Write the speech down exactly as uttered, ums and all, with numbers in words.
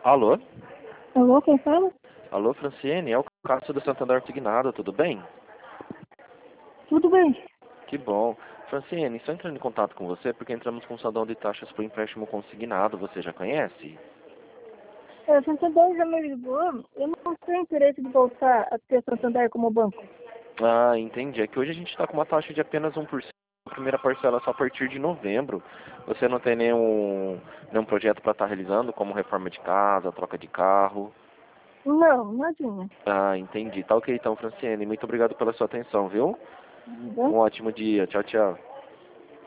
Alô? Alô, quem fala? Alô, Franciene, é o Cássio do Santander Consignado, tudo bem? Tudo bem. Que bom. Franciene, só entrando em contato com você porque entramos com um salão de taxas para o empréstimo consignado, você já conhece? É, Santander já me ligou. Eu não tenho interesse de voltar a ter Santander como banco. Ah, entendi. É que hoje a gente está com uma taxa de apenas um por cento. A primeira parcela só a partir de novembro. Você não tem nenhum, nenhum projeto para estar realizando, como reforma de casa, troca de carro? Não, nadinha. Ah, entendi. Tá ok então, Franciene. Muito obrigado pela sua atenção, viu? Nada. Um ótimo dia. Tchau, tchau.